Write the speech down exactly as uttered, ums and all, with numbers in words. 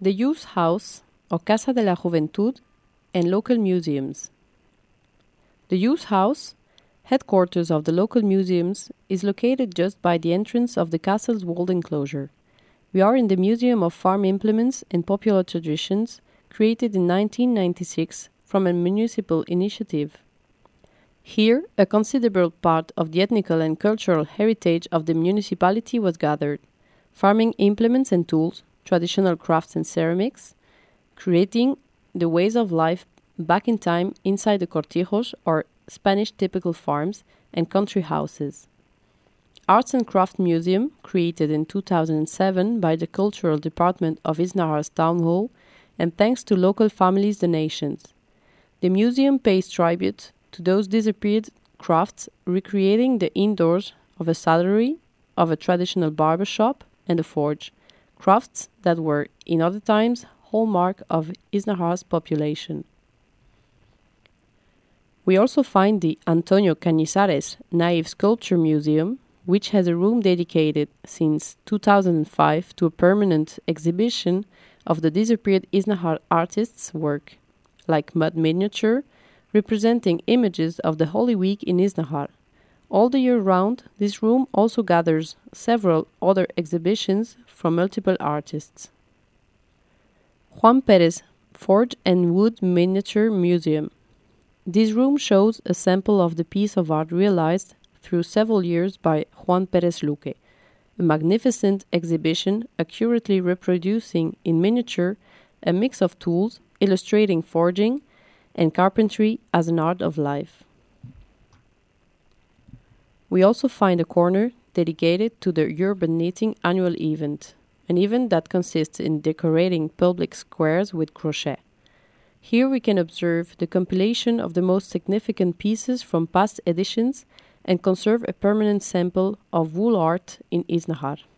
the Youth House or Casa de la Juventud, and local museums. The Youth House, headquarters of the local museums, is located just by the entrance of the castle's walled enclosure. We are in the Museum of Farm Implements and Popular Traditions, created in nineteen ninety-six from a municipal initiative. Here, a considerable part of the ethnical and cultural heritage of the municipality was gathered: farming implements and tools, traditional crafts and ceramics, creating the ways of life back in time inside the cortijos, or Spanish typical farms, and country houses. Arts and Craft Museum, created in two thousand seven by the Cultural Department of Isnahar's Town Hall, and thanks to local families' donations. The museum pays tribute to those disappeared crafts, recreating the indoors of a saddlery, of a traditional barber shop, and a forge, crafts that were, in other times, hallmark of Isnahar's population. We also find the Antonio Cañizares Naive Sculpture Museum, which has a room dedicated since two thousand five to a permanent exhibition of the disappeared Isnahar artists' work, like mud miniature, representing images of the Holy Week in Isnahar. All the year round, this room also gathers several other exhibitions from multiple artists. Juan Perez Forge and Wood Miniature Museum. This room shows a sample of the piece of art realized through several years by Juan Perez Luque, a magnificent exhibition accurately reproducing in miniature a mix of tools illustrating forging and carpentry as an art of life. We also find a corner dedicated to the Urban Knitting annual event, an event that consists in decorating public squares with crochet. Here we can observe the compilation of the most significant pieces from past editions and conserve a permanent sample of wool art in Isnahar.